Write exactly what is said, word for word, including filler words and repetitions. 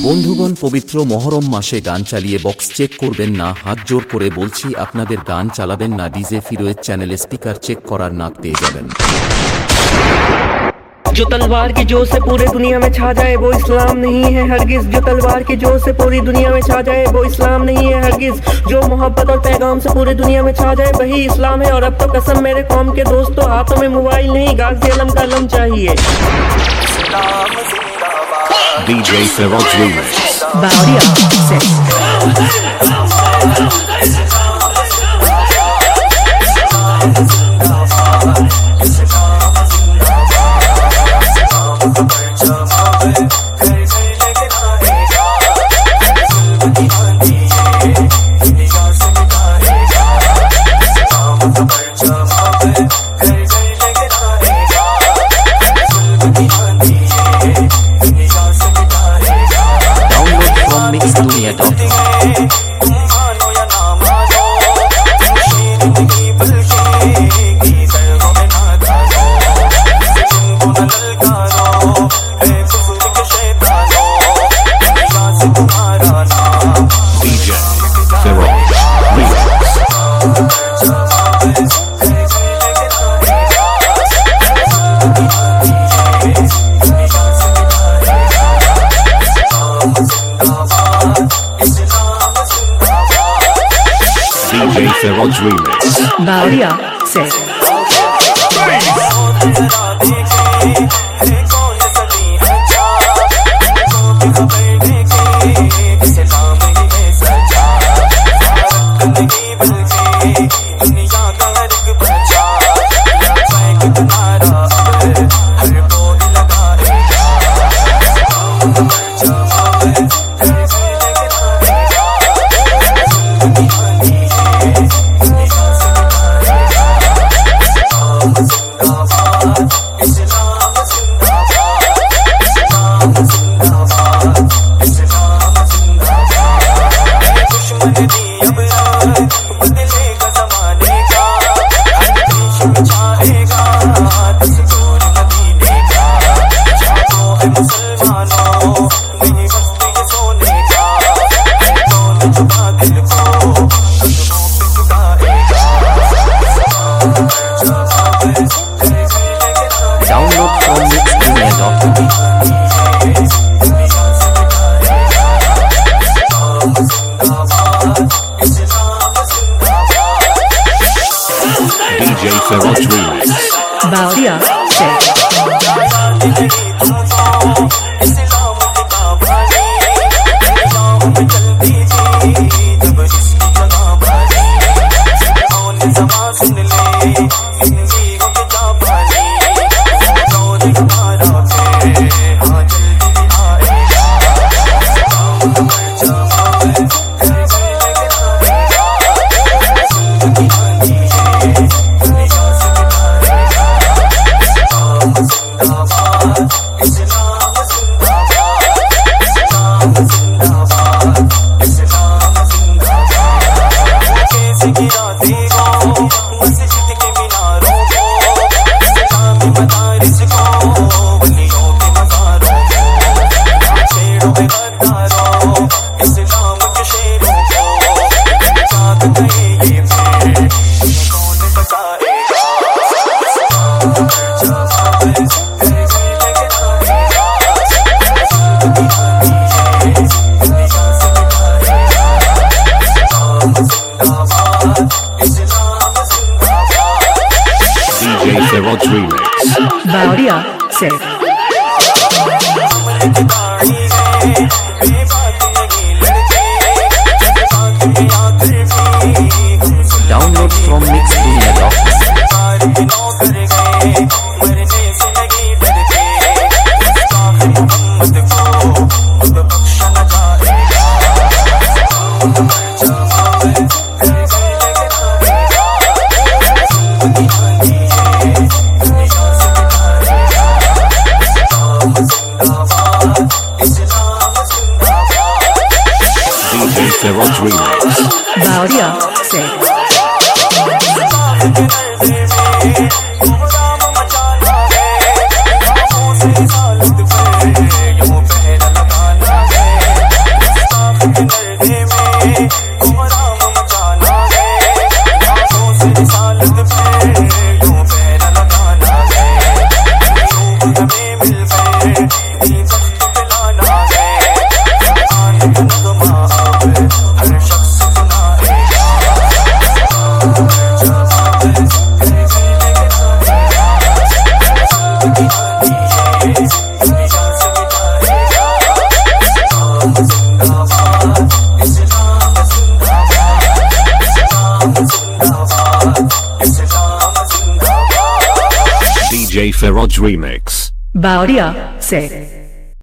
বন্ধুগণ, পবিত্র মহরম মাসে গান চালিয়ে বক্স চেক করবেন না। হাত জোর করে বলছি, আপনাদের গান চালাবেন না। ডিজে ফিরোজ চ্যানেলে স্পিকার চেক করার নাক পেয়ে যাবেন। जो तलवार की जोर से पूरे दुनिया में छा जाए वो इस्लाम नहीं है हरगिज। जो तलवार की जोर से पूरी दुनिया में छा जाए वो इस्लाम नहीं है हरगिज। जो मोहब्बत और पैगाम से पूरे दुनिया में छा जाए वही इस्लाम है। और अब तो कसम मेरे कौम के दोस्तों, हाथों में मोबाइल नहीं, गाज़ी अलम का अलम चाहिए। डीजे फिरोज रीमिक्स बावरिया सेक्स फिरोज रीमिक्स बावरिया सेक्स डीजे फिरोज रीमिक्स बावरिया सेक्स डीजे फिरोज रीमिक्स बावरिया सेक्स डाउनलोड फ्रॉम मिक्स दुनिया डॉट डीजे फिरोज रीमिक्स बावरिया sex Feroz Remix. Baudia six.